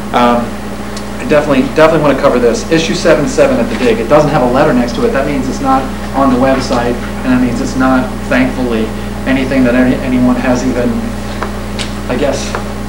I definitely want to cover this. Issue 77 at the dig. It doesn't have a letter next to it. That means it's not on the website, and that means it's not, thankfully, anything that anyone has even, I guess,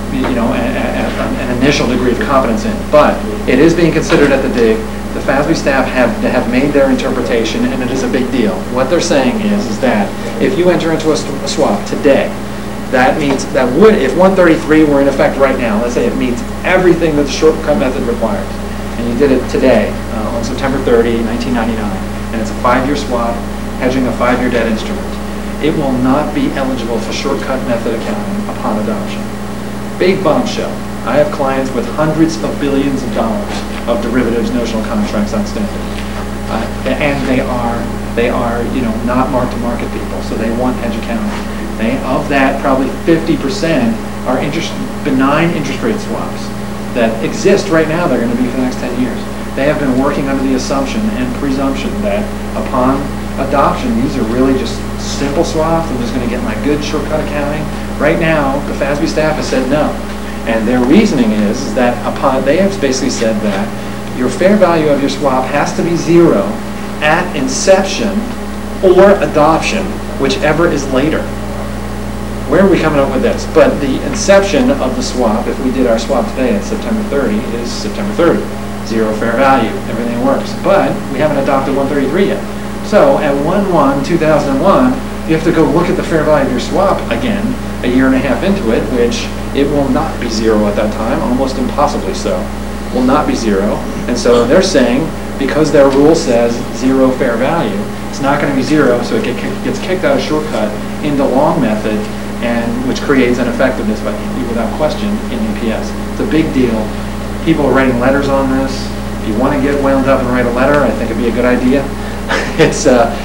an initial degree of competence in. But it is being considered at the dig. The FASB staff have made their interpretation, and it is a big deal. What they're saying is that if you enter into a swap today, that means that if 133 were in effect right now, let's say it meets everything that the shortcut method requires, and you did it today on September 30, 1999, and it's a 5-year swap hedging a 5-year debt instrument, it will not be eligible for shortcut method accounting upon adoption. Big bombshell. I have clients with hundreds of billions of dollars of derivatives notional contracts outstanding, and they are not mark-to-market people, so they want hedge accounting. Of that, probably 50% are benign interest rate swaps that exist right now. They're going to be for the next 10 years. They have been working under the assumption and presumption that upon adoption, these are really just simple swaps. I'm just going to get my good shortcut accounting. Right now, the FASB staff has said no. And their reasoning is that they have basically said that your fair value of your swap has to be 0 at inception or adoption, whichever is later. Where are we coming up with this? But the inception of the swap, if we did our swap today at September 30, is September 30. 0 fair value. Everything works. But we haven't adopted 133 yet. So at 1/1/2001, you have to go look at the fair value of your swap again, a year and a half into it, which it will not be 0 at that time, almost impossibly so. Will not be 0. And so they're saying, because their rule says 0 fair value, it's not going to be 0, so it gets kicked out of shortcut into long method, and which creates an effectiveness without question in EPS. It's a big deal. People are writing letters on this. If you want to get wound up and write a letter, I think it'd be a good idea. It's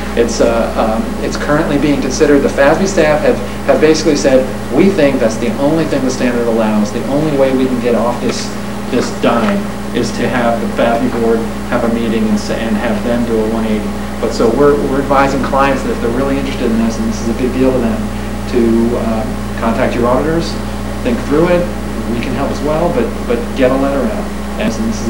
currently being considered. The FASB staff have basically said, we think that's the only thing the standard allows. The only way we can get off this dime is to have the FASB board have a meeting and have them do a 180. But so we're advising clients that if they're really interested in this, and this is a big deal to them, to contact your auditors, think through it. We can help as well, but get a letter out. And this is